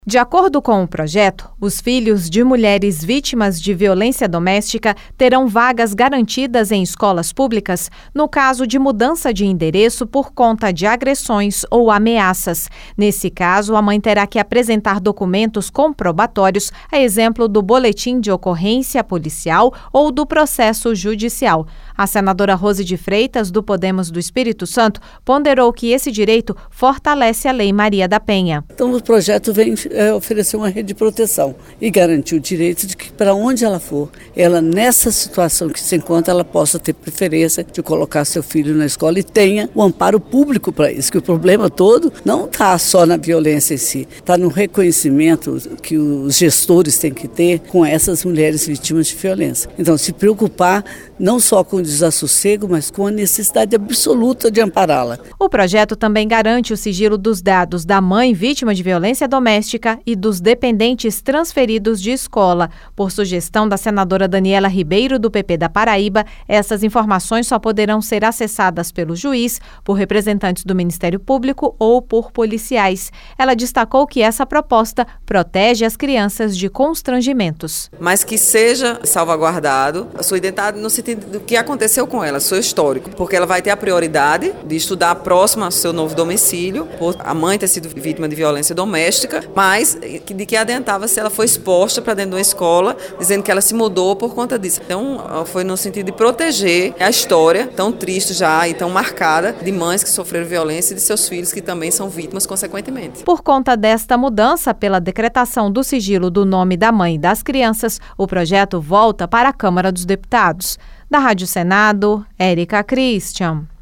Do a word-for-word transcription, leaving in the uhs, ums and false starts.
De acordo com o projeto, os filhos de mulheres vítimas de violência doméstica terão vagas garantidas em escolas públicas no caso de mudança de endereço por conta de agressões ou ameaças. Nesse caso, a mãe terá que apresentar documentos comprobatórios, a exemplo do boletim de ocorrência policial ou do processo judicial. A senadora Rose de Freitas, do Podemos do Espírito Santo, ponderou que esse direito fortalece a Lei Maria da Penha. Então, o projeto vem é, oferecer uma rede de proteção e garantir o direito de que, para onde ela for, ela, nessa situação que se encontra, ela possa ter preferência de colocar seu filho na escola e tenha o amparo público para isso, que o problema todo não está só na violência em si, está no reconhecimento que os gestores têm que ter com essas mulheres vítimas de violência. Então, se preocupar não só com o desassossego, mas com a necessidade absoluta de ampará-la. O projeto também garante o sigilo dos dados da mãe vítima de violência doméstica e dos dependentes transferidos de escola. Por sugestão da senadora Daniela Ribeiro, do P P da Paraíba, essas informações só poderão ser acessadas pelo juiz, por representantes do Ministério Público ou por policiais. Ela destacou que essa proposta protege as crianças de constrangimentos. Mas que seja salvaguardado a sua identidade no sentido do que aconteceu com ela, seu histórico, porque ela vai ter a prioridade de estudar próximo ao seu novo domicílio, por a mãe ter sido vítima de violência doméstica, mas de que adentava se ela foi exposta para dentro de uma escola, dizendo que ela se mudou por conta disso. Então, foi no sentido de proteger a história tão triste já e tão marcada de mães que sofreram violência e de seus filhos que também são vítimas consequentemente. Por conta desta mudança, pela decretação do sigilo do nome da mãe e das crianças, o projeto volta para a Câmara dos Deputados. Da Rádio Senado, Érica Christian.